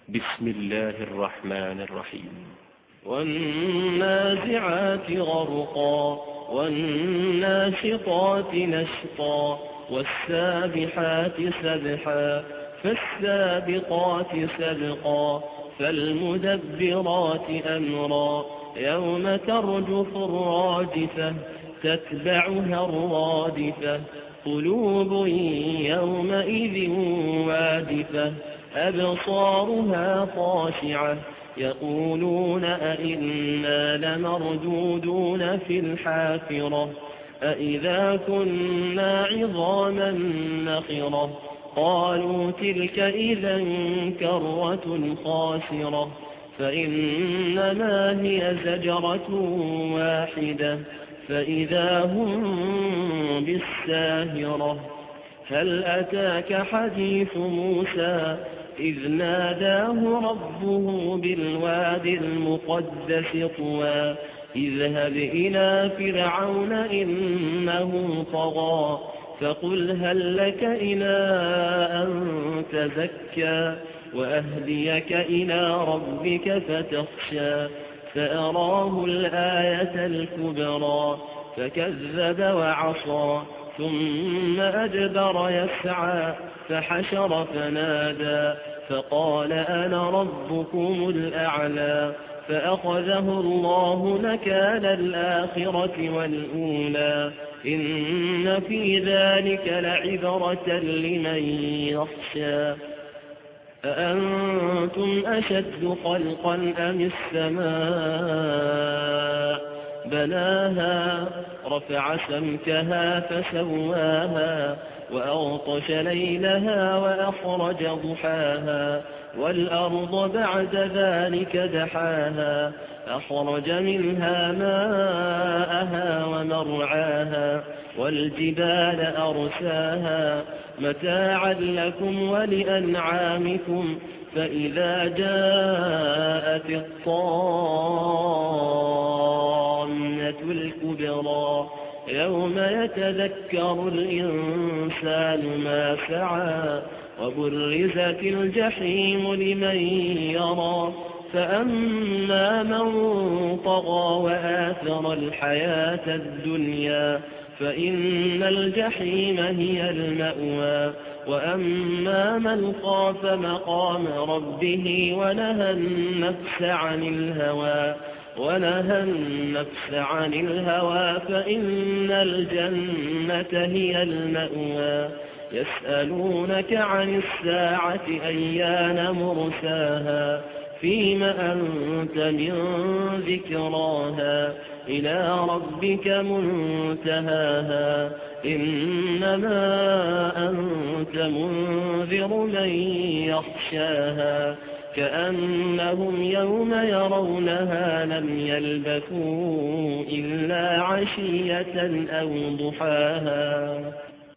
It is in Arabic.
بسم الله الرحمن الرحيم. والنازعات غرقا والناشطات نشطا والسابحات سبحا فالسابقات سبقا فالمدبرات أمرا يوم ترجف الراجفة تتبعها الرادفة قلوب يومئذ واجفة أبصارها خاشعة يقولون أئنا لمردودون في الحافرة أئذا كنا عظاما نخرة قالوا تلك إذا كرة خاسرة فإنما هي زجرة واحدة فإذا هم بالساهرة هل أتاك حديث موسى إذ ناداه ربه بالواد المقدس طوى اذهب إلى فرعون إنه طغى فقل هل لك إلى أن تزكى وأهديك إلى ربك فتخشى فأراه الآية الكبرى فكذب وعصى ثم أدبر يسعى فحشر فنادى فقال أنا ربكم الأعلى فأخذه الله نكال الآخرة والأولى إن في ذلك لعبرة لمن يخشى أأنتم أشد خلقا أم السماء بناها رفع سمكها فسواها وأغطش ليلها وأخرج ضحاها والأرض بعد ذلك دحاها أخرج منها ماءها ومرعاها والجبال أرساها متاعا لكم ولأنعامكم فإذا جاءت الطامة الكبرى يوم يتذكر الإنسان ما سعى وبرزت الجحيم لمن يرى فأما من طغى وآثر الحياة الدنيا فإن الجحيم هي المأوى وأما من خاف مقام ربه ونهى النفس عن الهوى فإن الجنة هي المأوى يسألونك عن الساعة أيان مرساها فيم أنت من ذكراها إلى ربك منتهاها إنما أنت منذر من يخشاها كأنهم يوم يرونها لم يلبثوا إلا عشية أو ضحاها.